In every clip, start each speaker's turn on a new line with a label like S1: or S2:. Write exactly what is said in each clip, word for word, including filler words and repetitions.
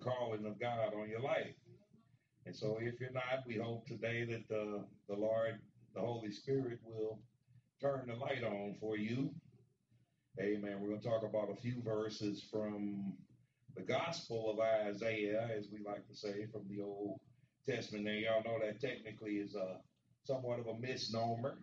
S1: calling of God on your life. And so if you're not, we hope today that the, the Lord, the Holy Spirit will turn the light on for you. Amen. We're going to talk about a few verses from the Gospel of Isaiah, as we like to say, from the Old Testament. Now, y'all know that technically is a somewhat of a misnomer,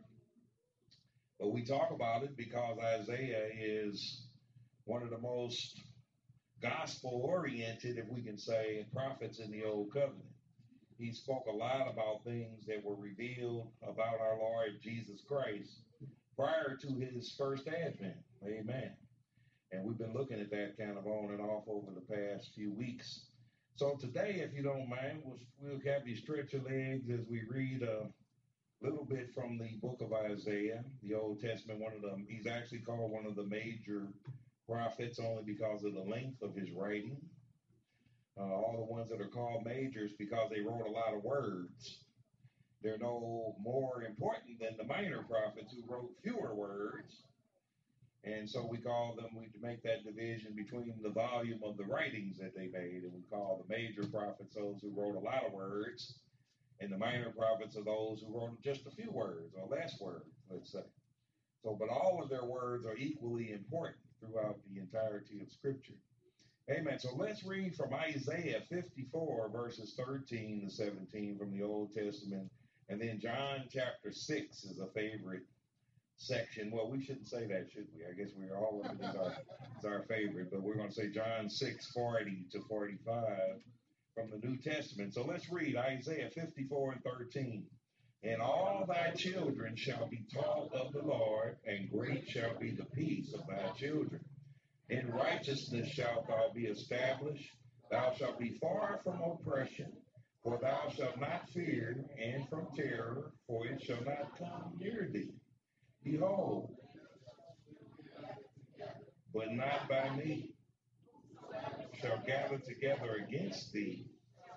S1: but we talk about it because Isaiah is one of the most gospel-oriented, if we can say, prophets in the Old Covenant. He spoke a lot about things that were revealed about our Lord Jesus Christ prior to his first advent. Amen. And we've been looking at that kind of on and off over the past few weeks. So today, if you don't mind, we'll, we'll have you stretch your legs as we read a little bit from the book of Isaiah, the Old Testament. One of them, he's actually called one of the major prophets only because of the length of his writing. Uh, all the ones that are called majors because they wrote a lot of words. They're no more important than the minor prophets who wrote fewer words. And so we call them, we make that division between the volume of the writings that they made, and we call the major prophets those who wrote a lot of words, and the minor prophets are those who wrote just a few words or less words, let's say. So, but all of their words are equally important throughout the entirety of Scripture. Amen. So let's read from Isaiah fifty-four, verses thirteen to seventeen from the Old Testament. And then John chapter six is a favorite section. Well, we shouldn't say that, should we? I guess we're all of it is our, is our favorite. But we're going to say John six, forty to forty-five from the New Testament. So let's read Isaiah fifty-four and thirteen. And all thy children shall be taught of the Lord, and great shall be the peace of thy children. In righteousness shalt thou be established. Thou shalt be far from oppression, for thou shalt not fear, and from terror, for it shall not come near thee. Behold, but not by me, shall gather together against thee.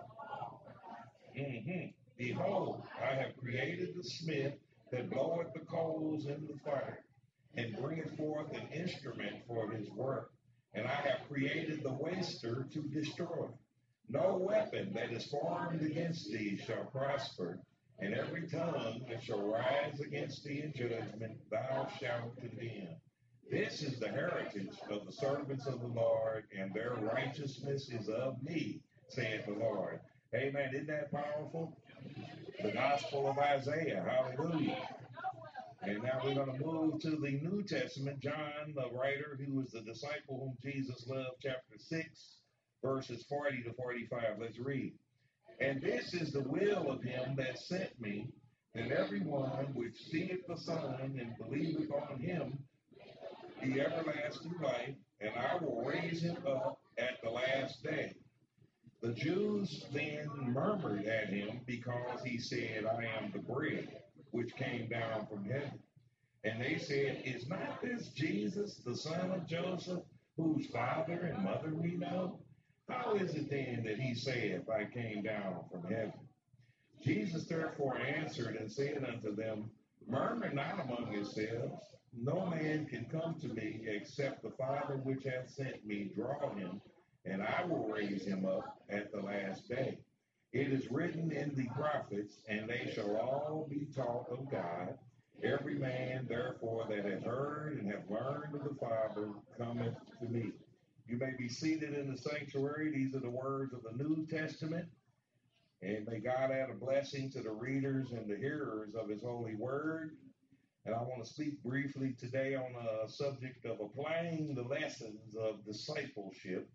S1: Mm-hmm. Behold, I have created the smith that bloweth the coals in the fire, and bringeth forth an instrument for his work. And I have created the waster to destroy. No weapon that is formed against thee shall prosper, and every tongue that shall rise against thee in judgment thou shalt condemn. This is the heritage of the servants of the Lord, and their righteousness is of me, saith the Lord. Amen. Isn't that powerful? The Gospel of Isaiah. Hallelujah. And now we're going to move to the New Testament. John, the writer, who was the disciple whom Jesus loved, chapter six, verses forty to forty-five. Let's read. And this is the will of him that sent me, that everyone which seeth the Son and believeth on him be everlasting life, and I will raise him up at the last day. The Jews then murmured at him because he said, I am the bread which came down from heaven. And they said, is not this Jesus, the son of Joseph, whose father and mother we know? How is it then that he saith, I came down from heaven? Jesus therefore answered and said unto them, murmur not among yourselves. No man can come to me except the Father which hath sent me draw him, and I will raise him up at the last day. It is written in the prophets, and they shall all be taught of God. Every man, therefore, that hath heard and hath learned of the Father cometh to me. You may be seated in the sanctuary. These are the words of the New Testament. And may God add a blessing to the readers and the hearers of his holy word. And I want to speak briefly today on a subject of applying the lessons of discipleship.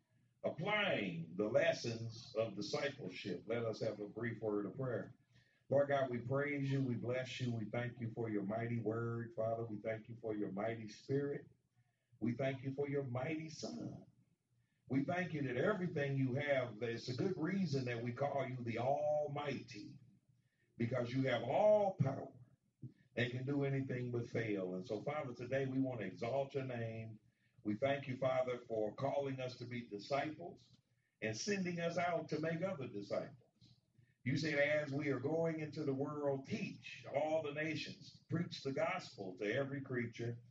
S1: Applying the lessons of discipleship. Let us have a brief word of prayer. Lord God, we praise you, we bless you, we thank you for your mighty word, Father. We thank you for your mighty spirit. We thank you for your mighty Son. We thank you that everything you have, there's a good reason that we call you the Almighty, because you have all power and can do anything but fail. And so, Father, today we want to exalt your name. We thank you, Father, for calling us to be disciples and sending us out to make other disciples. You said, as we are going into the world, teach all the nations, preach the gospel to every creature.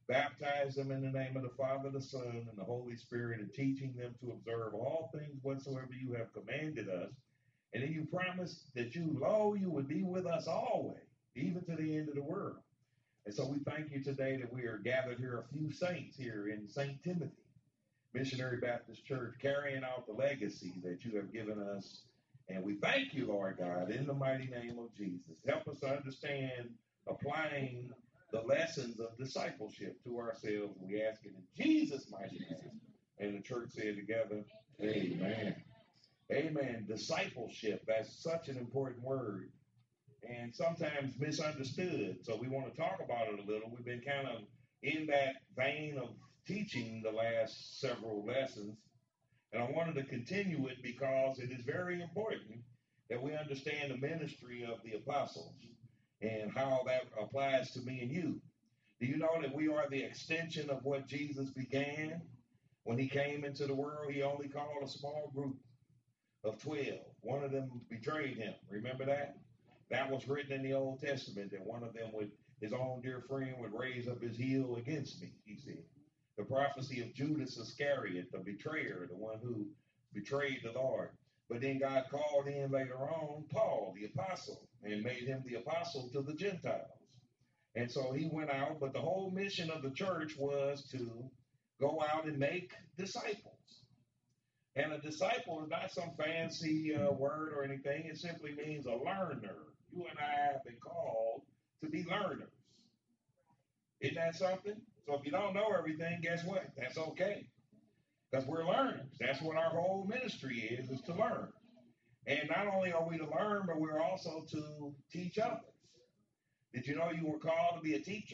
S1: baptize them in the name of the Father, the Son, and the Holy Spirit, and teaching them to observe all things whatsoever you have commanded us. And then you promised that you, lo, you would be with us always, even to the end of the world. And so we thank you today that we are gathered here, a few saints here in Saint Timothy Missionary Baptist Church, carrying out the legacy that you have given us. And we thank you, Lord God, in the mighty name of Jesus. Help us to understand applying the lessons of discipleship to ourselves. We ask it in Jesus' mighty name. And the church said together, amen. Amen. Discipleship, that's such an important word and sometimes misunderstood. So we want to talk about it a little. We've been kind of in that vein of teaching the last several lessons. And I wanted to continue it because it is very important that we understand the ministry of the apostles and how that applies to me and you. Do you know that we are the extension of what Jesus began? When he came into the world, he only called a small group of twelve. One of them betrayed him. Remember that? That was written in the Old Testament, that one of them would, his own dear friend, would raise up his heel against me, he said. The prophecy of Judas Iscariot, the betrayer, the one who betrayed the Lord. But then God called in later on Paul, the apostle, and made him the apostle to the Gentiles. And so he went out, but the whole mission of the church was to go out and make disciples. And a disciple is not some fancy uh, word or anything. It simply means a learner. You and I have been called to be learners. Isn't that something? So if you don't know everything, guess what? That's okay. Because we're learners. That's what our whole ministry is, is to learn. And not only are we to learn, but we're also to teach others. Did you know you were called to be a teacher?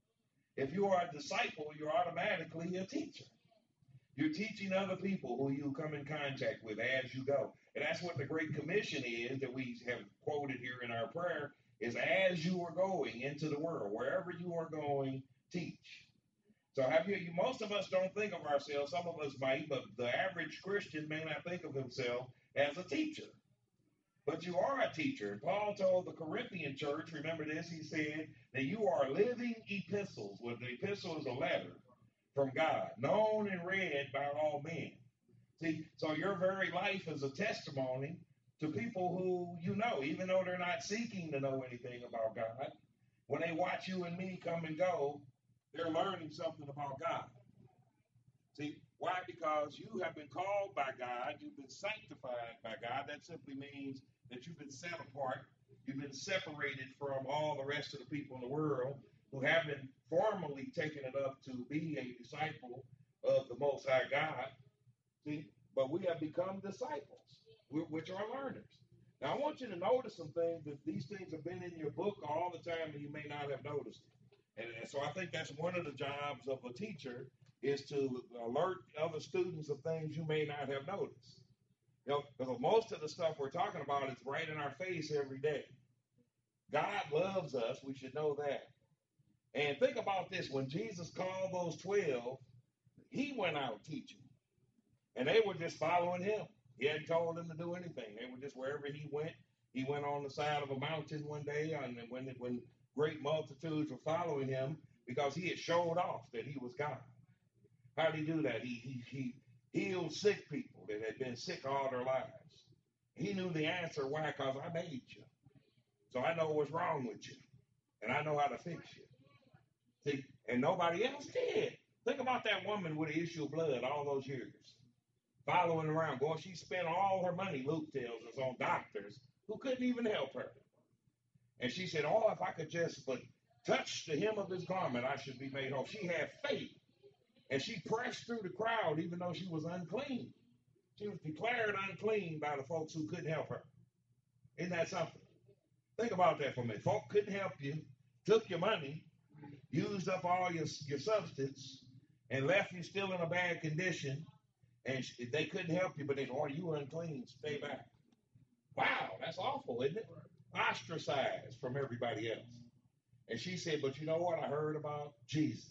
S1: If you are a disciple, you're automatically a teacher. You're teaching other people who you come in contact with as you go. And that's what the Great Commission is that we have quoted here in our prayer, is as you are going into the world, wherever you are going, teach. So have you, you, most of us don't think of ourselves, some of us might, but the average Christian may not think of himself as a teacher. But you are a teacher. And Paul told the Corinthian church, remember this, he said that you are living epistles. Well, the epistle is a letter from God, known and read by all men. See, so your very life is a testimony to people who you know, even though they're not seeking to know anything about God. When they watch you and me come and go, they're learning something about God. See, why? Because you have been called by God, you've been sanctified by God. That simply means that you've been set apart, you've been separated from all the rest of the people in the world who haven't formally taken it up to be a disciple of the Most High God. See, but we have become disciples, which are learners. Now, I want you to notice some things, that these things have been in your book all the time and you may not have noticed it. And, and so I think that's one of the jobs of a teacher, is to alert other students of things you may not have noticed. You know, because most of the stuff we're talking about is right in our face every day. God loves us. We should know that. And think about this. When Jesus called those twelve, he went out teaching. And they were just following him. He hadn't told them to do anything. They were just wherever he went. He went on the side of a mountain one day, and when, when great multitudes were following him, because he had showed off that he was God. How did he do that? He, he, he healed sick people that had been sick all their lives. He knew the answer. Why? Because I made you. So I know what's wrong with you. And I know how to fix you. See, and nobody else did. Think about that woman with the issue of blood all those years, following around. Boy, she spent all her money, Luke tells us, on doctors who couldn't even help her. And she said, oh, if I could just but touch the hem of his garment, I should be made whole. She had faith. And she pressed through the crowd even though she was unclean. She was declared unclean by the folks who couldn't help her. Isn't that something? Think about that for a minute. Folk couldn't help you, took your money, used up all your, your substance, and left you still in a bad condition, and they couldn't help you, but they said, oh, you unclean, stay back. Wow, that's awful, isn't it? Ostracized from everybody else. And she said, but you know what? I heard about Jesus,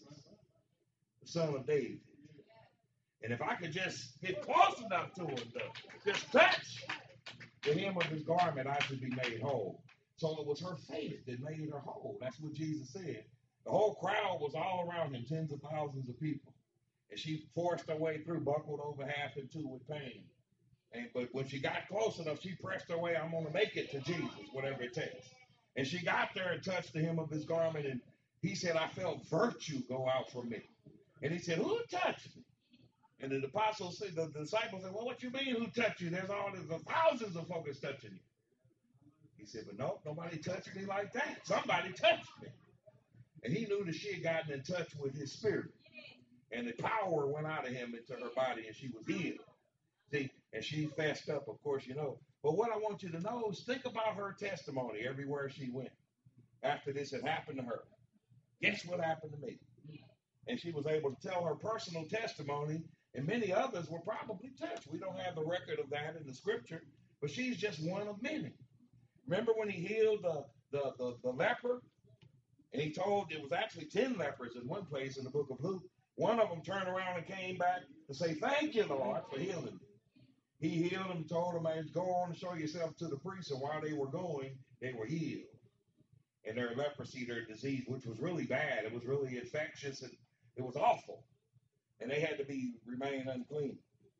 S1: the son of David. And if I could just get close enough to him, though, just touch the hem of his garment, I should be made whole. So it was her faith that made her whole. That's what Jesus said. The whole crowd was all around him, tens of thousands of people. And she forced her way through, buckled over half in two with pain. And but when she got close enough, she pressed her way. I'm going to make it to Jesus, whatever it takes. And she got there and touched the hem of his garment. And he said, I felt virtue go out from me. And he said, who touched me? And the apostles said, the disciples said, well, what you mean who touched you? There's all these thousands of folks touching you. He said, but no, nobody touched me like that. Somebody touched me. And he knew that she had gotten in touch with his spirit. And the power went out of him into her body, and she was healed. See, and she fessed up, of course, you know. But what I want you to know is think about her testimony everywhere she went after this had happened to her. Guess what happened to me? And she was able to tell her personal testimony, and many others were probably touched. We don't have the record of that in the scripture, but she's just one of many. Remember when he healed the, the, the, the leper? And he told, it was actually ten lepers in one place in the book of Luke. One of them turned around and came back to say, thank you, Lord, for healing me. He healed them, told them, man, go on and show yourself to the priest. And while they were going, they were healed. And their leprosy, their disease, which was really bad. It was really infectious, and it was awful. And they had to be remain unclean.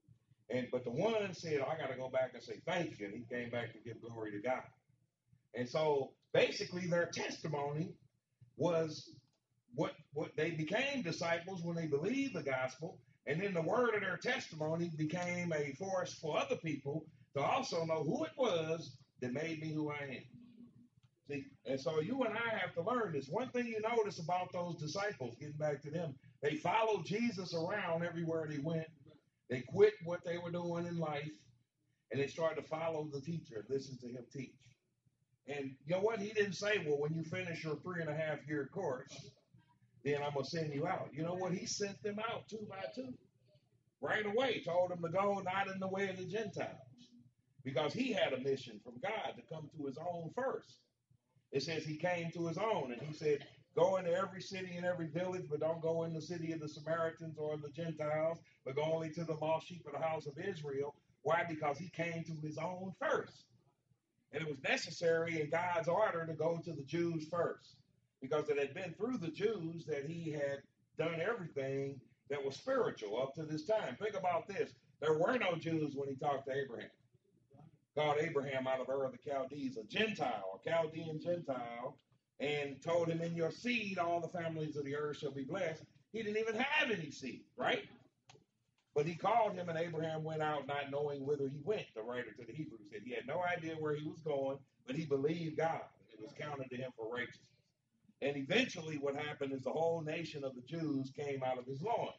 S1: And but the one said, I got to go back and say thank you. And he came back to give glory to God. And so basically their testimony was what, what they became disciples when they believed the gospel. And then the word of their testimony became a force for other people to also know who it was that made me who I am. See, and so you and I have to learn this. One thing you notice about those disciples, getting back to them, they followed Jesus around everywhere they went. They quit what they were doing in life, and they started to follow the teacher and listen to him teach. And you know what? He didn't say, well, when you finish your three and a half year course, then I'm going to send you out. You know what? He sent them out two by two. Right away, told them to go not in the way of the Gentiles, because he had a mission from God to come to his own first. It says he came to his own, and he said, go into every city and every village, but don't go in the city of the Samaritans or the Gentiles, but go only to the lost sheep of the house of Israel. Why? Because he came to his own first. And it was necessary in God's order to go to the Jews first, because it had been through the Jews that he had done everything that was spiritual up to this time. Think about this. There were no Jews when he talked to Abraham. Called Abraham out of Ur of the Chaldees, a Gentile, a Chaldean Gentile, and told him, in your seed, all the families of the earth shall be blessed. He didn't even have any seed, right? But he called him, and Abraham went out not knowing whither he went. The writer to the Hebrews said he had no idea where he was going, but he believed God. It was counted to him for righteousness. And eventually what happened is the whole nation of the Jews came out of his loins.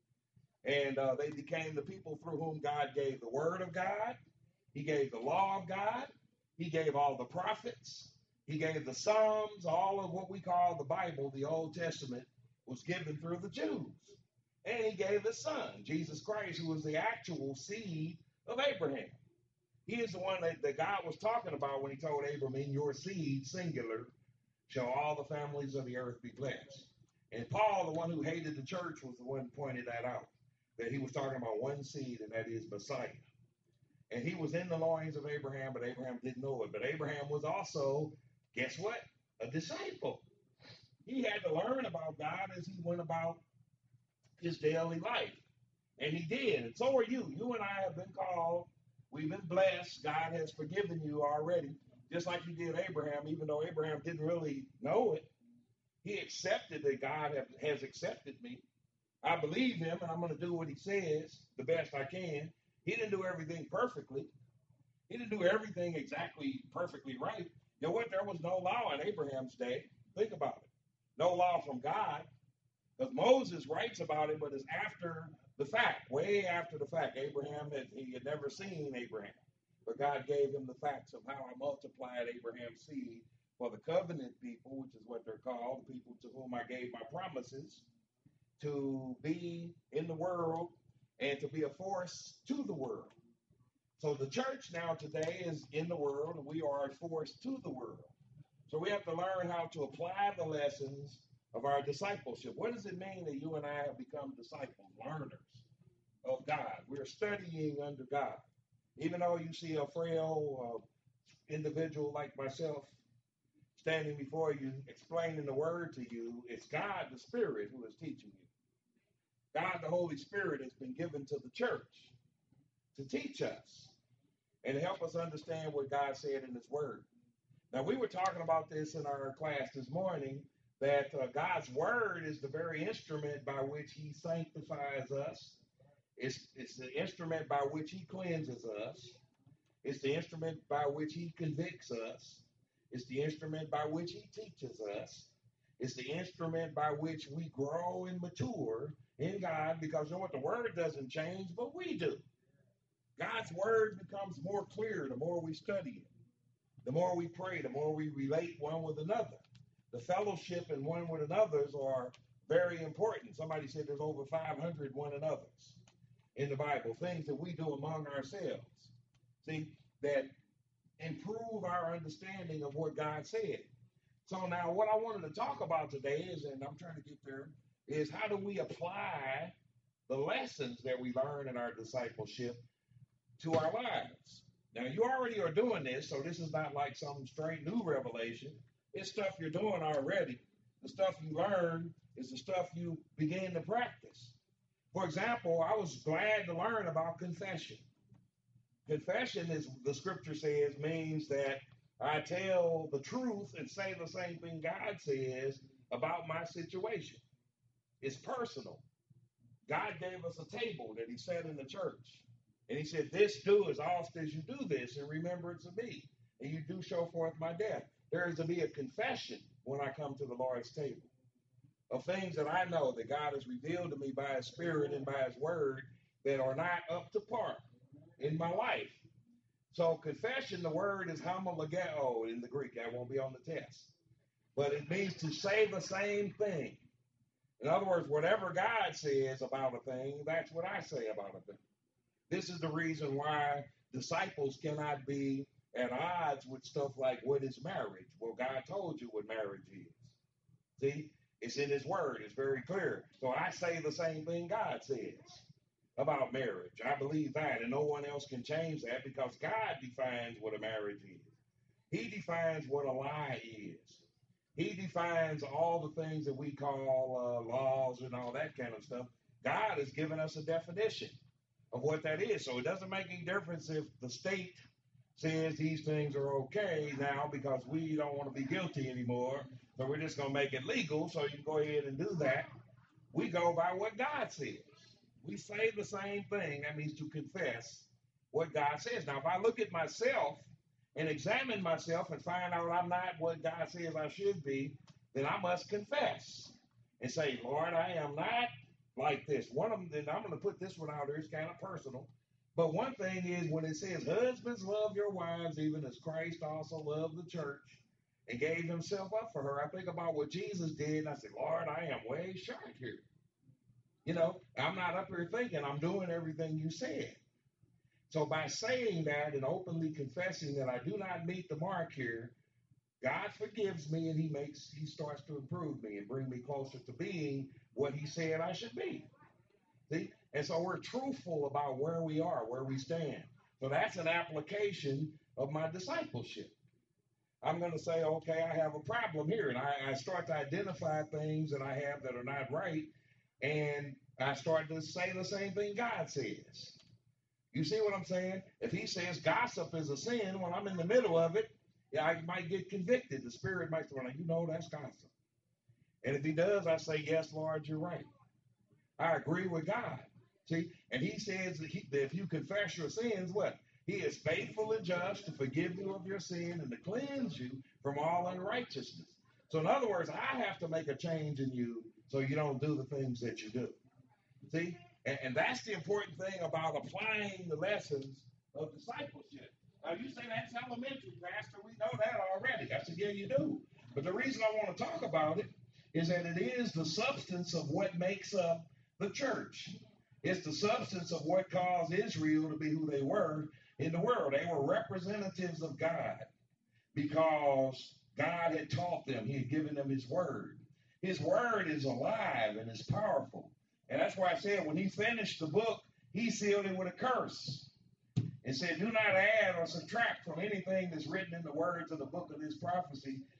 S1: And uh, they became the people through whom God gave the word of God. He gave the law of God. He gave all the prophets. He gave the Psalms. All of what we call the Bible, the Old Testament, was given through the Jews. And he gave his son, Jesus Christ, who was the actual seed of Abraham. He is the one that, that God was talking about when he told Abraham, in your seed, singular, shall all the families of the earth be blessed. And Paul, the one who hated the church, was the one who pointed that out, that he was talking about one seed, and that is Messiah. And he was in the loins of Abraham, but Abraham didn't know it. But Abraham was also, guess what? A disciple. He had to learn about God as he went about his daily life. And he did. And so are you. You and I have been called. We've been blessed. God has forgiven you already, just like he did Abraham, even though Abraham didn't really know it. He accepted that God have, has accepted me. I believe him, and I'm going to do what he says the best I can. He didn't do everything perfectly. He didn't do everything exactly perfectly right. You know what? There was no law in Abraham's day. Think about it. No law from God. Because Moses writes about it, but it's after the fact, way after the fact. Abraham, had, he had never seen Abraham. But God gave him the facts of how I multiplied Abraham's seed for the covenant people, which is what they're called, the people to whom I gave my promises, to be in the world and to be a force to the world. So the church now today is in the world, and we are a force to the world. So we have to learn how to apply the lessons of our discipleship. What does it mean that you and I have become disciples, learners of God? We're studying under God. Even though you see a frail uh, individual like myself
S2: standing before you, explaining the word to you. It's God, the Spirit, who is teaching you. God, the Holy Spirit, has been given to the church to teach us and help us understand what God said in his word. Now, we were talking about this in our class this morning, that uh, God's word is the very instrument by which he sanctifies us. It's, it's the instrument by which he cleanses us. It's the instrument by which he convicts us. It's the instrument by which he teaches us. It's the instrument by which we grow and mature in God, because you know what? The word doesn't change, but we do. God's word becomes more clear the more we study it. The more we pray, the more we relate one with another. The fellowship and one with another's are very important. Somebody said there's over five hundred one another's in the Bible, things that we do among ourselves. See, that improve our understanding of what God said. So now what I wanted to talk about today is, and I'm trying to get there, is how do we apply the lessons that we learn in our discipleship to our lives? Now, you already are doing this, so this is not like some straight new revelation. It's stuff you're doing already. The stuff you learn is the stuff you begin to practice. For example, I was glad to learn about confession. Confession, is the scripture says, means that I tell the truth and say the same thing God says about my situation. It's personal. God gave us a table that he set in the church. And he said, this do as often as you do this in remembrance of me. And you do show forth my death. There is to be a confession when I come to the Lord's table of things that I know that God has revealed to me by his Spirit and by his word that are not up to par in my life. So confession, the word is homologeo in the Greek. That won't be on the test. But it means to say the same thing. In other words, whatever God says about a thing, that's what I say about a thing. This is the reason why disciples cannot be at odds with stuff like, what is marriage? Well, God told you what marriage is. See, it's in his word. It's very clear. So I say the same thing God says about marriage. I believe that, and no one else can change that, because God defines what a marriage is. He defines what a lie is. He defines all the things that we call uh, laws and all that kind of stuff. God has given us a definition of what that is. So it doesn't make any difference if the state says these things are okay now, because we don't want to be guilty anymore. So we're just going to make it legal so you can go ahead and do that. We go by what God says. We say the same thing. That means to confess what God says. Now, if I look at myself and examine myself and find out I'm not what God says I should be, then I must confess and say, Lord, I am not like this. One of them, then I'm going to put this one out there. It's kind of personal. But one thing is, when it says, husbands, love your wives, even as Christ also loved the church and gave himself up for her, I think about what Jesus did, and I say, Lord, I am way short here. You know, I'm not up here thinking I'm doing everything you said. So by saying that and openly confessing that I do not meet the mark here, God forgives me, and he makes, he starts to improve me and bring me closer to being what he said I should be. See? And so we're truthful about where we are, where we stand. So that's an application of my discipleship. I'm going to say, okay, I have a problem here. And I, I start to identify things that I have that are not right. And I start to say the same thing God says. You see what I'm saying? If he says gossip is a sin, when I'm in the middle of it, yeah, I might get convicted. The Spirit might say, well, you know, that's gossip. And if he does, I say, yes, Lord, you're right. I agree with God. See, and he says that, he, that if you confess your sins, what? He is faithful and just to forgive you of your sin and to cleanse you from all unrighteousness. So in other words, I have to make a change in you so you don't do the things that you do. See, and, and that's the important thing about applying the lessons of discipleship. Now, you say that's elementary, Pastor. We know that already. I said, yeah, you do. But the reason I want to talk about it is that it is the substance of what makes up the church. It's the substance of what caused Israel to be who they were in the world. They were representatives of God because God had taught them. He had given them his word. His word is alive and is powerful. And that's why I said when he finished the book, he sealed it with a curse and said, do not add or subtract from anything that's written in the words of the book of this prophecy.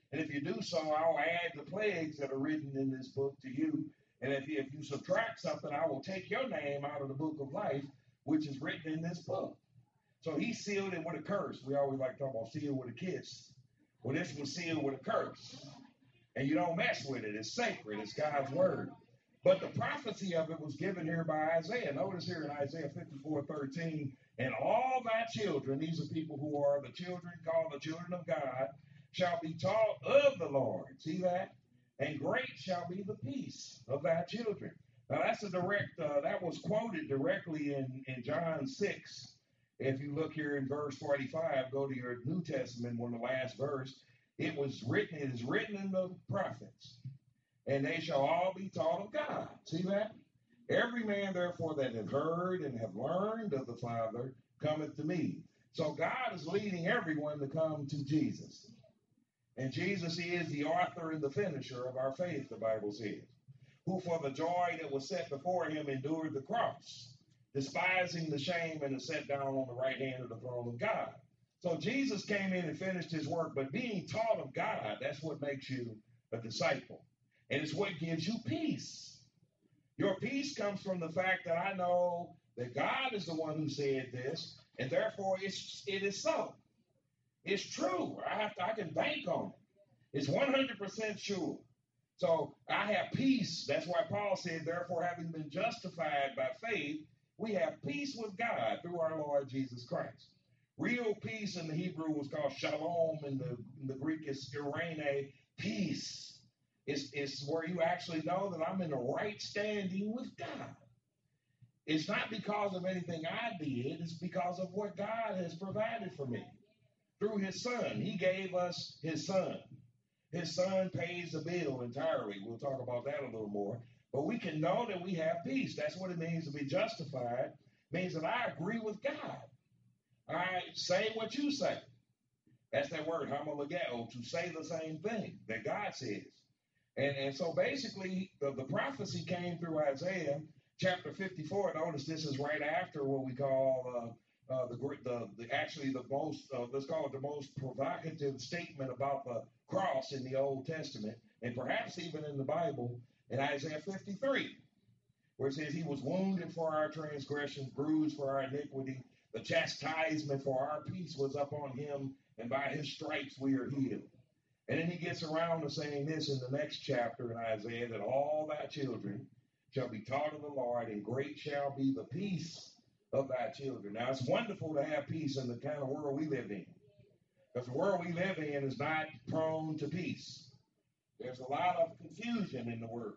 S2: And if you do so, I'll add the plagues that are written in this book to you. And if you, if you subtract something, I will take your name out of the book of life, which is written in this book. So he sealed it with a curse. We always like to talk about sealed with a kiss. Well, this was sealed with a curse. And you don't mess with it. It's sacred. It's God's word. But the prophecy of it was given here by Isaiah. Notice here in Isaiah fifty-four thirteen, and all thy children, these are people who are the children called the children of God, shall be taught of the Lord. See that? And great shall be the peace of thy children. Now that's a direct, uh, that was quoted directly in, in John six. If you look here in verse forty-five, go to your New Testament, one of the last verse, it was written, it is written in the prophets, and they shall all be taught of God. See that? Every man, therefore, that have heard and have learned of the Father cometh to me. So God is leading everyone to come to Jesus. And Jesus is the author and the finisher of our faith, the Bible says, who for the joy that was set before him endured the cross, despising the shame, and is set down on the right hand of the throne of God. So Jesus came in and finished his work, but being taught of God, that's what makes you a disciple. And it's what gives you peace. Your peace comes from the fact that I know that God is the one who said this, and therefore it's, it is so. It's true. I have to, I can bank on it. It's one hundred percent sure. So I have peace. That's why Paul said, therefore, having been justified by faith, we have peace with God through our Lord Jesus Christ. Real peace in the Hebrew was called shalom, in the, in the Greek is irene, peace. It's, it's where you actually know that I'm in the right standing with God. It's not because of anything I did. It's because of what God has provided for me through his son. He gave us his son. His son pays the bill entirely. We'll talk about that a little more. But we can know that we have peace. That's what it means to be justified. It means that I agree with God. I say what you say. That's that word, homologeo, to say the same thing that God says. And, and so basically, the, the prophecy came through Isaiah chapter fifty-four. Notice this is right after what we call uh, uh, the, the the actually the most, uh, let's call it the most provocative statement about the cross in the Old Testament, and perhaps even in the Bible, in Isaiah fifty-three, where it says he was wounded for our transgressions, bruised for our iniquity. The chastisement for our peace was upon him, and by his stripes we are healed. And then he gets around to saying this in the next chapter in Isaiah, that all thy children shall be taught of the Lord, and great shall be the peace of thy children. Now, it's wonderful to have peace in the kind of world we live in, because the world we live in is not prone to peace. There's a lot of confusion in the world,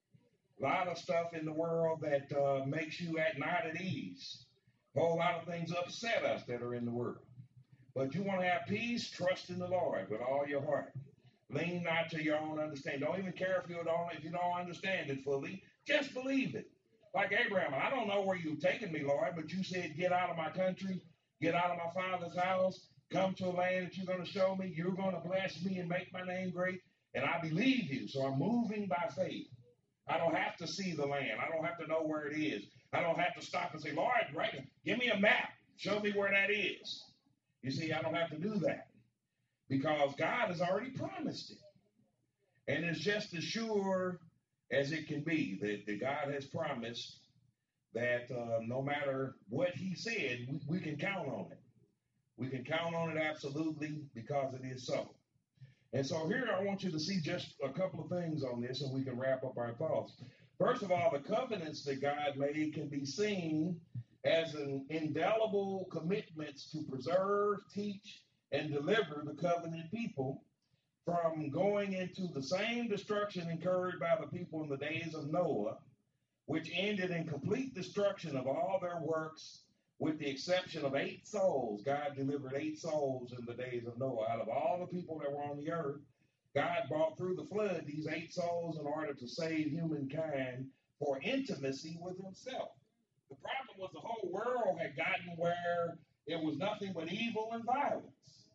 S2: a lot of stuff in the world that uh, makes you at not at ease. A whole lot of things upset us that are in the world. But you want to have peace, trust in the Lord with all your heart. Lean not to your own understanding. Don't even care if you don't, if you don't understand it fully. Just believe it. Like Abraham, I don't know where you've taken me, Lord, but you said, get out of my country, get out of my father's house, come to a land that you're going to show me. You're going to bless me and make my name great. And I believe you. So I'm moving by faith. I don't have to see the land. I don't have to know where it is. I don't have to stop and say, Lord, right, give me a map. Show me where that is. You see, I don't have to do that because God has already promised it. And it's just as sure as it can be that, that God has promised that uh, no matter what he said, we, we can count on it. We can count on it absolutely because it is so. And so here I want you to see just a couple of things on this, and we can wrap up our thoughts. First of all, the covenants that God made can be seen as an indelible commitments to preserve, teach, and deliver the covenant people from going into the same destruction incurred by the people in the days of Noah, which ended in complete destruction of all their works, with the exception of eight souls. God delivered eight souls in the days of Noah. Out of all the people that were on the earth, God brought through the flood these eight souls in order to save humankind for intimacy with himself. The problem was the whole world had gotten where it was nothing but evil and violence.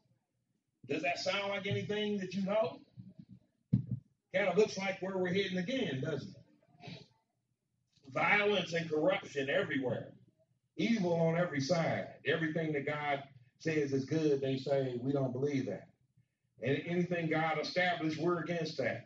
S2: Does that sound like anything that you know? Kind of looks like where we're heading again, doesn't it? Violence and corruption everywhere. Evil on every side. Everything that God says is good, they say, we don't believe that. And anything God established, we're against that.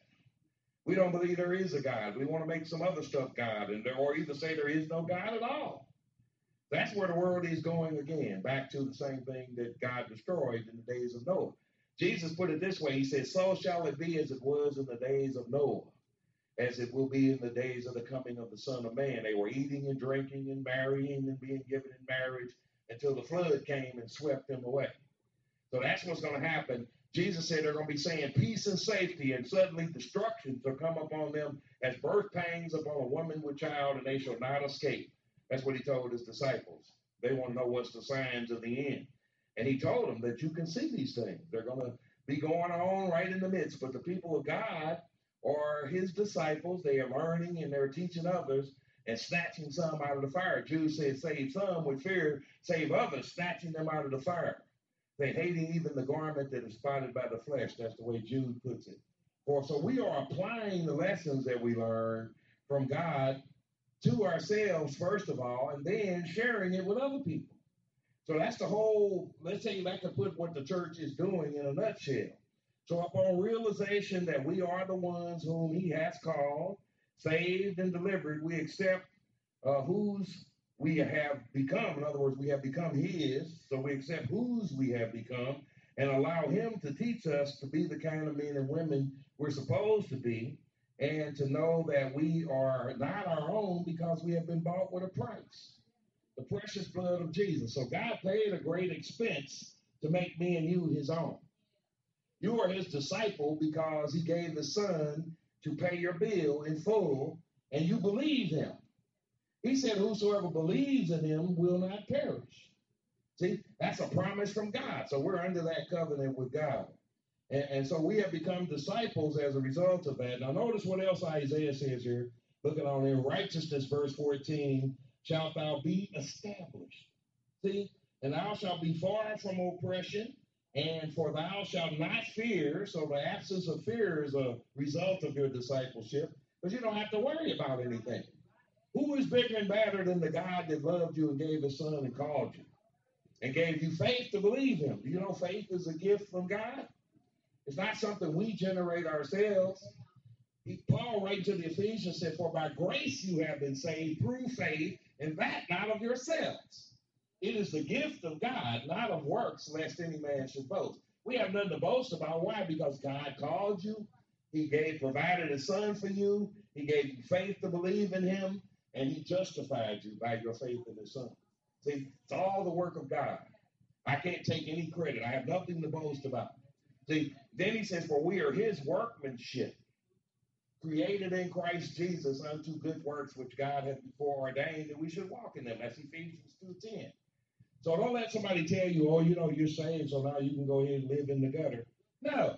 S2: We don't believe there is a God. We want to make some other stuff God, and or either say there is no God at all. That's where the world is going again, back to the same thing that God destroyed in the days of Noah. Jesus put it this way. He said, so shall it be as it was in the days of Noah, as it will be in the days of the coming of the Son of Man. They were eating and drinking and marrying and being given in marriage until the flood came and swept them away. So that's what's going to happen. Jesus said they're going to be saying peace and safety, and suddenly destruction shall come upon them as birth pangs upon a woman with child, and they shall not escape. That's what he told his disciples. They want to know what's the signs of the end. And he told them that you can see these things. They're going to be going on right in the midst. But the people of God are his disciples. They are learning and they're teaching others and snatching some out of the fire. Jude said, save some with fear, save others, snatching them out of the fire. They hating even the garment that is spotted by the flesh. That's the way Jude puts it. For so we are applying the lessons that we learn from God to ourselves, first of all, and then sharing it with other people. So that's the whole, let's say that could put what the church is doing in a nutshell. So upon realization that we are the ones whom he has called, saved, and delivered, we accept uh, whose we have become. In other words, we have become his, so we accept whose we have become and allow him to teach us to be the kind of men and women we're supposed to be, and to know that we are not our own because we have been bought with a price, the precious blood of Jesus. So God paid a great expense to make me and you his own. You are his disciple because he gave his son to pay your bill in full, and you believe him. He said, whosoever believes in him will not perish. See, that's a promise from God. So we're under that covenant with God. And, and so we have become disciples as a result of that. Now notice what else Isaiah says here. Looking on in righteousness, verse fourteen, shalt thou be established. See, and thou shalt be far from oppression, and for thou shalt not fear. So the absence of fear is a result of your discipleship, because you don't have to worry about anything. Who is bigger and better than the God that loved you and gave his son and called you and gave you faith to believe him? Do you know faith is a gift from God? It's not something we generate ourselves. He, Paul, writing to the Ephesians, said, for by grace you have been saved through faith, and that not of yourselves. It is the gift of God, not of works, lest any man should boast. We have nothing to boast about. Why? Because God called you. He gave, provided a son for you. He gave you faith to believe in him, and he justified you by your faith in his son. See, it's all the work of God. I can't take any credit. I have nothing to boast about. See, then he says, for we are his workmanship, created in Christ Jesus unto good works, which God hath before ordained that we should walk in them. That's Ephesians two ten. So don't let somebody tell you, oh, you know, you're saved, so now you can go ahead and live in the gutter. No.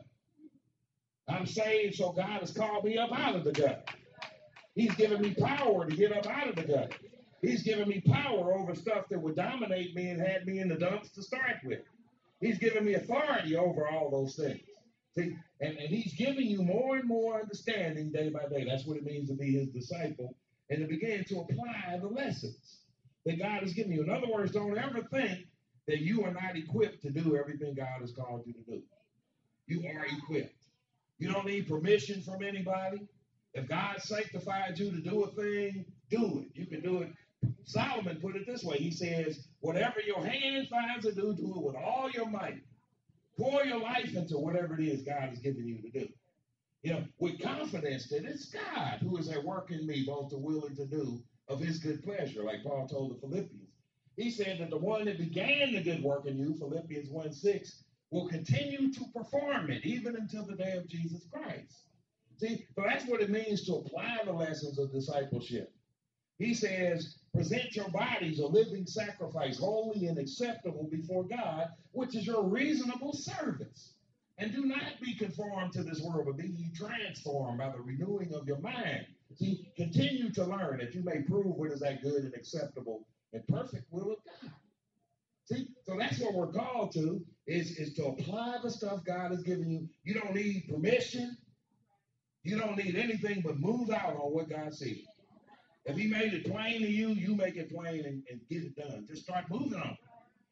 S2: I'm saved, so God has called me up out of the gutter. He's given me power to get up out of the gutter. He's given me power over stuff that would dominate me and had me in the dumps to start with. He's given me authority over all those things. See, and, and he's giving you more and more understanding day by day. That's what it means to be his disciple, and to begin to apply the lessons that God has given you. In other words, don't ever think that you are not equipped to do everything God has called you to do. You are equipped. You don't need permission from anybody. If God sanctified you to do a thing, do it. You can do it. Solomon put it this way. He says, whatever your hand finds to do, do it with all your might. Pour your life into whatever it is God has given you to do. You know, with confidence that it's God who is at work in me, both to will and to do of his good pleasure, like Paul told the Philippians. He said that the one that began the good work in you, Philippians one six, will continue to perform it even until the day of Jesus Christ. See, so that's what it means to apply the lessons of discipleship. He says, present your bodies a living sacrifice, holy and acceptable before God, which is your reasonable service. And do not be conformed to this world, but be ye transformed by the renewing of your mind. See, continue to learn that you may prove what is that good and acceptable and perfect will of God. See, so that's what we're called to, is, is to apply the stuff God has given you. You don't need permission. You don't need anything but move out on what God said. If he made it plain to you, you make it plain and, and get it done. Just start moving on.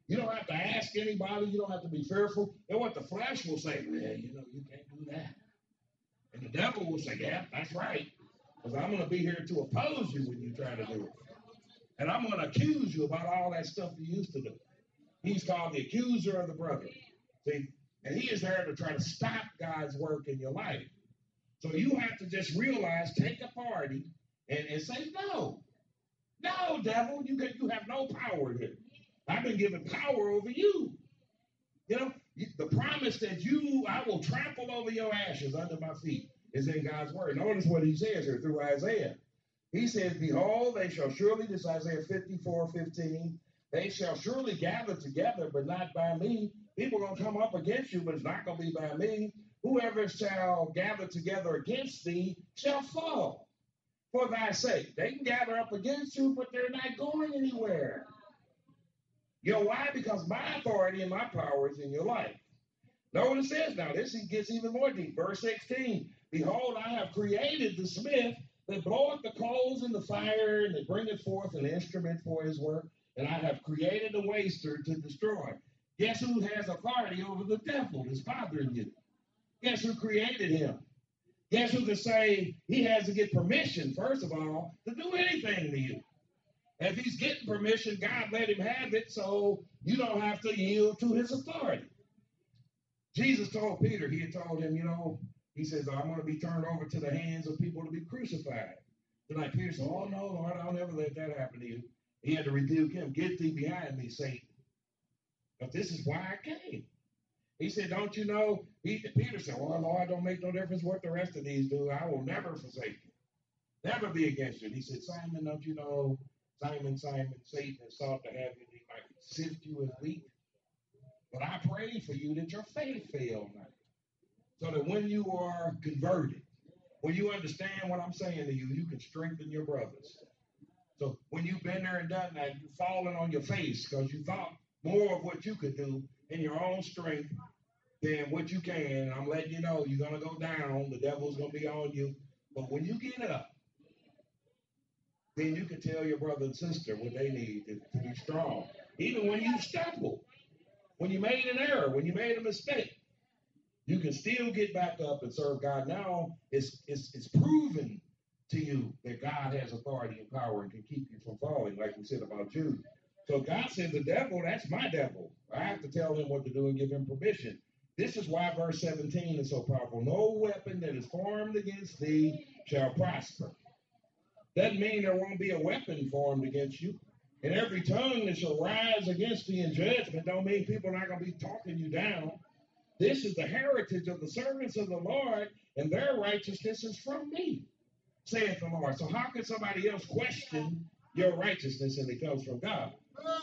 S2: You don't have to ask anybody. You don't have to be fearful. And what the flesh will say, well, you know, you can't do that. And the devil will say, yeah, that's right. Because I'm going to be here to oppose you when you try to do it. And I'm going to accuse you about all that stuff you used to do. He's called the accuser of the brethren. See? And he is there to try to stop God's work in your life. So you have to just realize, take authority and, and say, no. No, devil, you, can, you have no power here. I've been given power over you. You know, the promise that you, I will trample over your ashes under my feet is in God's word. Notice what he says here through Isaiah. He says, behold, they shall surely, this is Isaiah fifty-four fifteen, they shall surely gather together, but not by me. People are going to come up against you, but it's not going to be by me. Whoever shall gather together against thee shall fall for thy sake. They can gather up against you, but they're not going anywhere. You know why? Because my authority and my power is in your life. Know what it says now. This gets even more deep. Verse sixteen, behold, I have created the smith that bloweth the coals in the fire and that bringeth forth an instrument for his work. And I have created a waster to destroy. Guess who has authority over the devil that's bothering you? Guess who created him? Guess who can say he has to get permission, first of all, to do anything to you? If he's getting permission, God let him have it so you don't have to yield to his authority. Jesus told Peter, he had told him, you know, he says, I'm going to be turned over to the hands of people to be crucified. Tonight, Peter said, oh, no, Lord, I'll never let that happen to you. He had to rebuke him. Get thee behind me, Satan. But this is why I came. He said, don't you know? He, Peter said, well, Lord, don't make no difference what the rest of these do. I will never forsake you. Never be against you. And he said, Simon, don't you know, Simon, Simon, Satan has sought to have you, he might sift you as wheat. But I pray for you that your faith fail not. So that when you are converted, when you understand what I'm saying to you, you can strengthen your brothers. So when you've been there and done that, you've fallen on your face because you thought more of what you could do in your own strength than what you can. And I'm letting you know, you're going to go down. The devil's going to be on you. But when you get up, then you can tell your brother and sister what they need to, to be strong. Even when you stumble, when you made an error, when you made a mistake, you can still get back up and serve God. Now it's, it's, it's proven to you that God has authority and power and can keep you from falling, like we said about Jude. So God says the devil, that's my devil. I have to tell him what to do and give him permission. This is why verse seventeen is so powerful. No weapon that is formed against thee shall prosper. Doesn't mean there won't be a weapon formed against you. And every tongue that shall rise against thee in judgment don't mean people are not going to be talking you down. This is the heritage of the servants of the Lord, and their righteousness is from me, saith the Lord. So how can somebody else question your righteousness if it comes from God?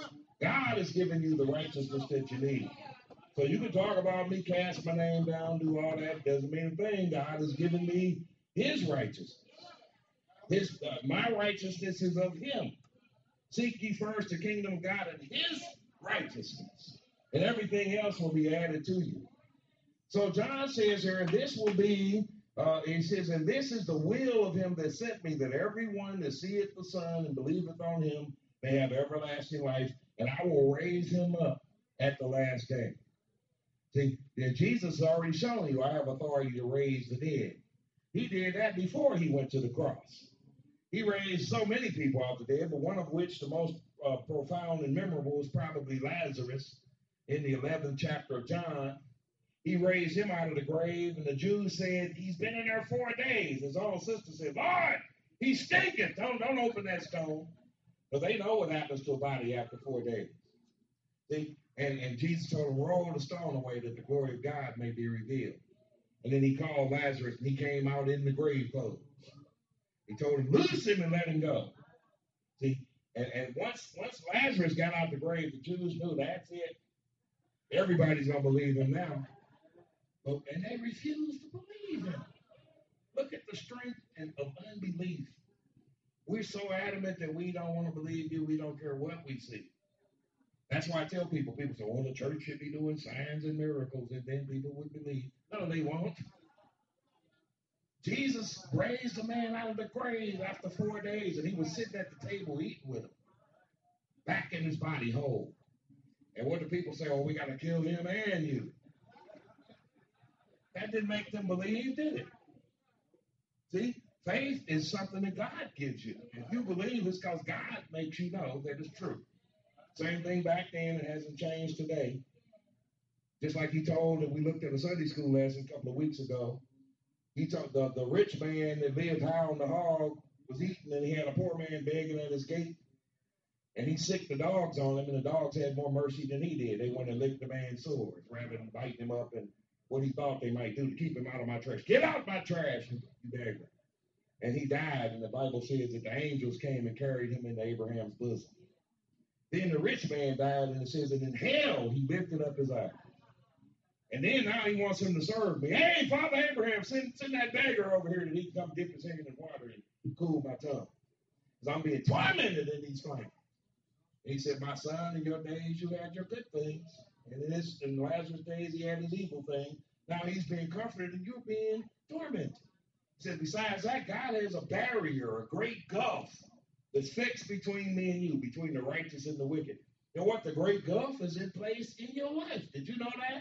S2: God has given you the righteousness that you need. So you can talk about me, cast my name down, do all that. Doesn't mean a thing. God has given me his righteousness. His, uh, my righteousness is of him. Seek ye first the kingdom of God and his righteousness, and everything else will be added to you. So John says here, and this will be, uh, he says, and this is the will of him that sent me, that everyone that seeth the Son and believeth on him may have everlasting life, and I will raise him up at the last day. See, yeah, Jesus has already shown you I have authority to raise the dead. He did that before he went to the cross. He raised so many people out of the dead, but one of which the most uh, profound and memorable is probably Lazarus in the eleventh chapter of John. He raised him out of the grave, and the Jews said, he's been in there four days. His own sister said, Lord, he stinketh. Don't, don't open that stone. But they know what happens to a body after four days. See? And, and Jesus told him, roll the stone away that the glory of God may be revealed. And then he called Lazarus, and he came out in the grave clothes. He told him, loose him and let him go. See, and, and once, once Lazarus got out the grave, the Jews knew that's it. Everybody's going to believe him now. But, and they refused to believe him. Look at the strength and, of unbelief. We're so adamant that we don't want to believe you. We don't care what we see. That's why I tell people, people say, well, the church should be doing signs and miracles, and then people would believe. No, they won't. Jesus raised a man out of the grave after four days, and he was sitting at the table eating with him, back in his body whole. And what do people say? Oh, we got to kill him and you. That didn't make them believe, did it? See, faith is something that God gives you. If you believe, it's because God makes you know that it's true. Same thing back then. It hasn't changed today. Just like he told, and we looked at a Sunday school lesson a couple of weeks ago. He told the, the rich man that lived high on the hog was eating, and he had a poor man begging at his gate. And he sicked the dogs on him, and the dogs had more mercy than he did. They went and licked the man's sores rather than biting him up and what he thought they might do to keep him out of my trash. Get out my trash, you beggar. And he died, and the Bible says that the angels came and carried him into Abraham's bosom. Then the rich man died, and it says that in hell he lifted up his eyes. And then now he wants him to serve me. Hey, Father Abraham, send, send that beggar over here that he can come dip his hand in water and cool my tongue. Because I'm being tormented in these flames. He said, my son, in your days you had your good things. And in, this, in Lazarus' days he had his evil thing. Now he's being comforted and you're being tormented. He said, besides that, God has a barrier, a great gulf that's fixed between me and you, between the righteous and the wicked. You know what? The great gulf is in place in your life. Did you know that?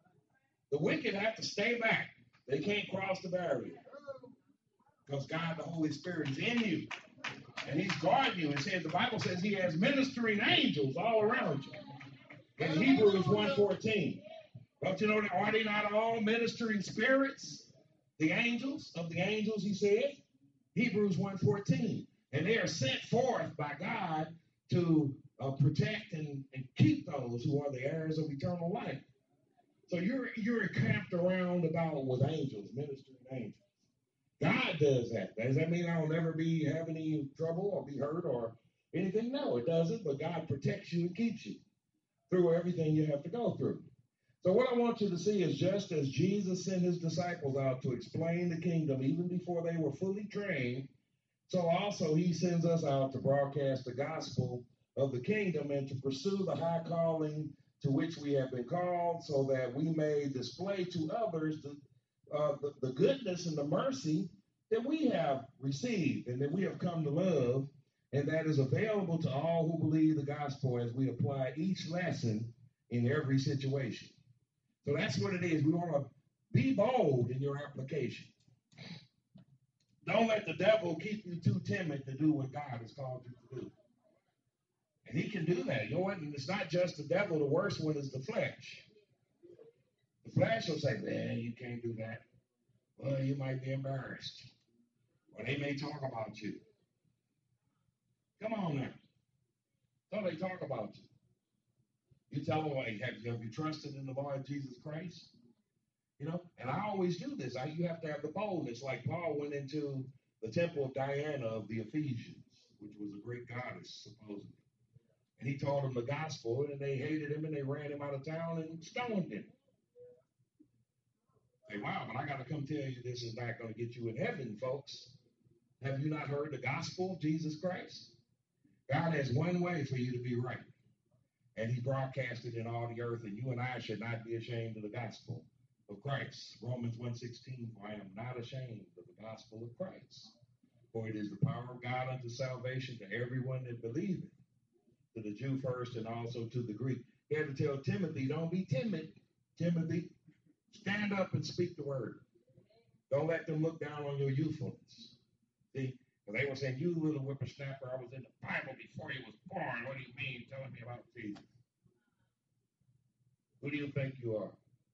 S2: The wicked have to stay back. They can't cross the barrier. Because God, the Holy Spirit, is in you. And he's guarding you. It says, the Bible says he has ministering angels all around you. In Hebrews one fourteen. Don't you know that? Are they not all ministering spirits? The angels of the angels, he said. Hebrews one fourteen. And they are sent forth by God to uh, protect and, and keep those who are the heirs of eternal life. So you're you're encamped around about with angels, ministering angels. God does that. Does that mean I'll never be have any trouble or be hurt or anything? No, it doesn't. But God protects you and keeps you through everything you have to go through. So what I want you to see is just as Jesus sent his disciples out to explain the kingdom even before they were fully trained, so also he sends us out to broadcast the gospel of the kingdom and to pursue the high calling to which we have been called so that we may display to others the Uh, the, the goodness and the mercy that we have received and that we have come to love, and that is available to all who believe the gospel as we apply each lesson in every situation. So that's what it is. We want to be bold in your application. Don't let the devil keep you too timid to do what God has called you to do. And he can do that. You know what? And it's not just the devil. The worst one is the flesh. The flesh will say, man, you can't do that. Well, you might be embarrassed. Or they may talk about you. Come on now. So they talk about you. You tell them, hey, have, you, have you trusted in the Lord Jesus Christ? You know, and I always do this. I, you have to have the boldness. Like Paul went into the temple of Diana of the Ephesians, which was a great goddess, supposedly. And he told them the gospel, and they hated him, and they ran him out of town and stoned him. Say, wow, but I got to come tell you this is not going to get you in heaven, folks. Have you not heard the gospel of Jesus Christ? God has one way for you to be right. And he broadcasted in all the earth, and you and I should not be ashamed of the gospel of Christ. Romans one sixteen, for I am not ashamed of the gospel of Christ. For it is the power of God unto salvation to everyone that believeth, to the Jew first and also to the Greek. He had to tell Timothy, don't be timid, Timothy. Stand up and speak the word. Don't let them look down on your youthfulness. See, because they were saying, you little whippersnapper, I was in the Bible before you was born. What do you mean telling me about Jesus? Who do you think you are?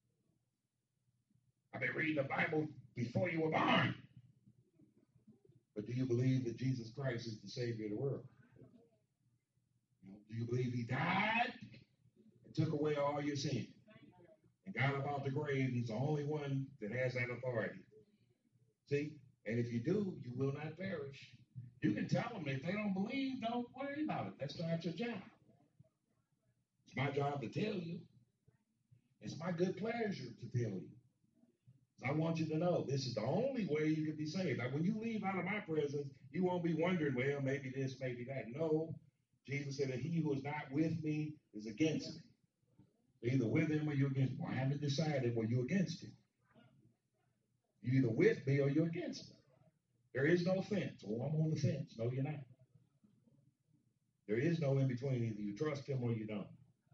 S2: I've been reading the Bible before you were born. But do you believe that Jesus Christ is the Savior of the world? Do you believe he died and took away all your sin? And got up out the grave, he's the only one that has that authority. See? And if you do, you will not perish. You can tell them if they don't believe, don't worry about it. That's not your job. It's my job to tell you. It's my good pleasure to tell you. So I want you to know this is the only way you can be saved. Now, when you leave out of my presence, you won't be wondering, well, maybe this, maybe that. No. Jesus said that he who is not with me is against me. Either with him or you're against him. Well, I haven't decided whether you're against him. You're either with me or you're against me. There is no fence. Oh, I'm on the fence. No, you're not. There is no in between. Either you trust him or you don't.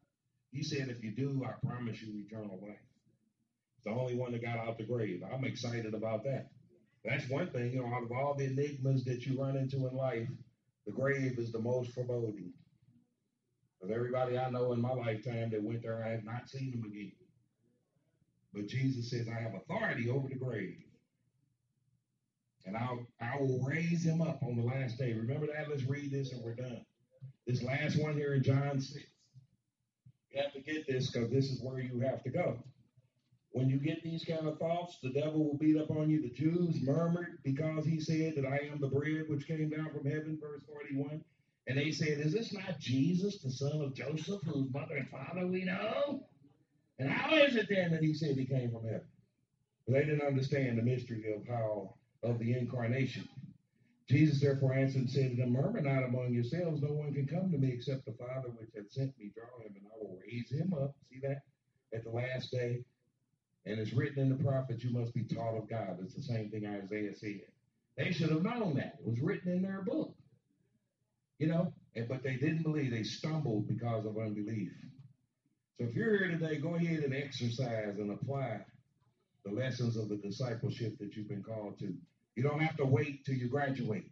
S1: He said, if you do, I promise you eternal life. It's the only one that got out the grave. I'm excited about that. That's one thing, you know, out of all the enigmas that you run into in life, the grave is the most foreboding. Because everybody I know in my lifetime that went there, I have not seen them again. But Jesus says, I have authority over the grave. And I'll, I will raise him up on the last day. Remember that? Let's read this and we're done. This last one here in John six. You have to get this because this is where you have to go. When you get these kind of thoughts, the devil will beat up on you. The Jews murmured because he said that I am the bread which came down from heaven, verse forty-one. And they said, is this not Jesus, the son of Joseph, whose mother and father we know? And how is it then that he said he came from heaven? But they didn't understand the mystery of how of the incarnation. Jesus therefore answered and said to them, murmur not among yourselves, no one can come to me except the Father which hath sent me draw him, and I will raise him up. See that? At the last day. And it's written in the prophets, you must be taught of God. It's the same thing Isaiah said. They should have known that. It was written in their book. You know, and, but they didn't believe. They stumbled because of unbelief. So if you're here today, go ahead and exercise and apply the lessons of the discipleship that you've been called to. You don't have to wait till you graduate.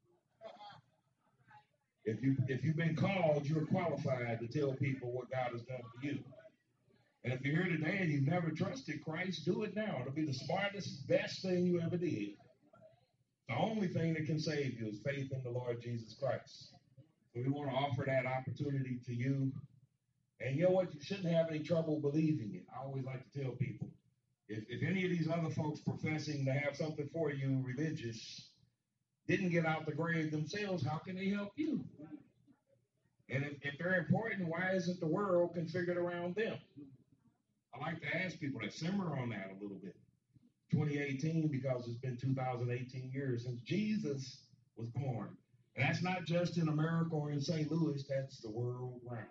S1: If you if you've been called, you're qualified to tell people what God has done for you. And if you're here today and you've never trusted Christ, do it now. It'll be the smartest, best thing you ever did. The only thing that can save you is faith in the Lord Jesus Christ. So we want to offer that opportunity to you. And you know what? You shouldn't have any trouble believing it. I always like to tell people, if, if any of these other folks professing to have something for you, religious, didn't get out the grave themselves, how can they help you? And if, if they're important, why isn't the world configured around them? I like to ask people to simmer on that a little bit. twenty eighteen, because it's been two thousand eighteen years since Jesus was born. And that's not just in America or in Saint Louis, that's the world round.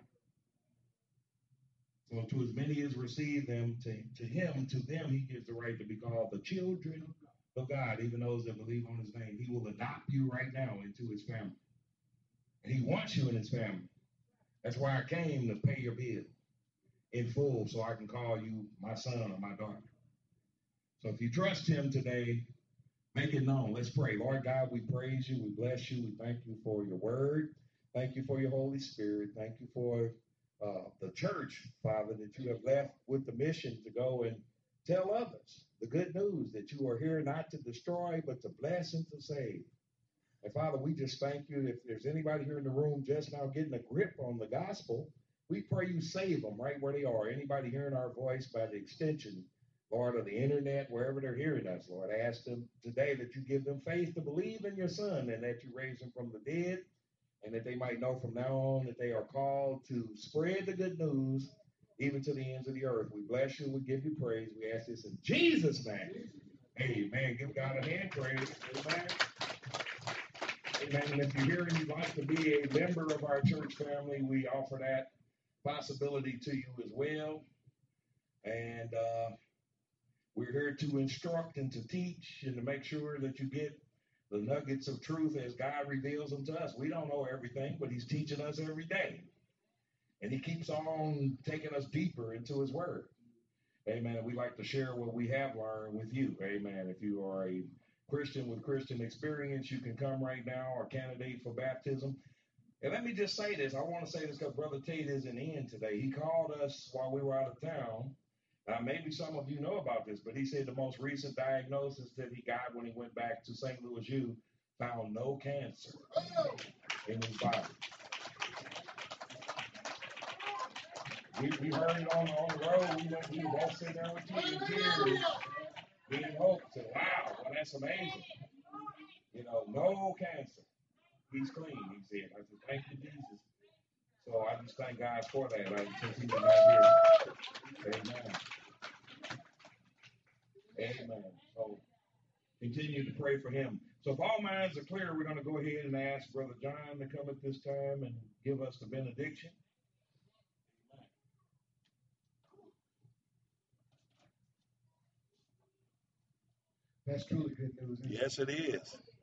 S1: So to as many as receive them, to, to him, to them, he gives the right to be called the children of God, even those that believe on his name. He will adopt you right now into his family. And he wants you in his family. That's why I came, to pay your bill in full so I can call you my son or my daughter. So if you trust him today, make it known. Let's pray. Lord God, we praise you. We bless you. We thank you for your word. Thank you for your Holy Spirit. Thank you for uh, the church, Father, that you have left with the mission to go and tell others the good news that you are here not to destroy, but to bless and to save. And Father, we just thank you. If there's anybody here in the room just now getting a grip on the gospel, we pray you save them right where they are. Anybody hearing our voice by the extension, Lord, of the internet, wherever they're hearing us, Lord, I ask them today that you give them faith to believe in your Son and that you raise him from the dead, and that they might know from now on that they are called to spread the good news even to the ends of the earth. We bless you. We give you praise. We ask this in Jesus' name. Amen. Give God a hand praise. Amen. Amen. And if you're here and you'd like to be a member of our church family, we offer that possibility to you as well. And uh, we're here to instruct and to teach and to make sure that you get the nuggets of truth as God reveals them to us. We don't know everything, but he's teaching us every day. And he keeps on taking us deeper into his word. Amen. We like to share what we have learned with you. Amen. If you are a Christian with Christian experience, you can come right now or candidate for baptism. And let me just say this. I want to say this because Brother Tate isn't in today. He called us while we were out of town. Now, maybe some of you know about this, but he said the most recent diagnosis that he got when he went back to Saint Louis U found no cancer in his body. We, we heard it on, on the road. We went, we were both sitting there with tears, being hope. Said, wow, well, that's amazing. You know, no cancer. He's clean, he said. I said, thank you, Jesus. So I just thank God for that. Like, since he was not here. Amen. Amen. So continue to pray for him. So if all minds are clear, we're going to go ahead and ask Brother John to come at this time and give us the benediction.
S3: That's truly good news.
S2: Yes, it is.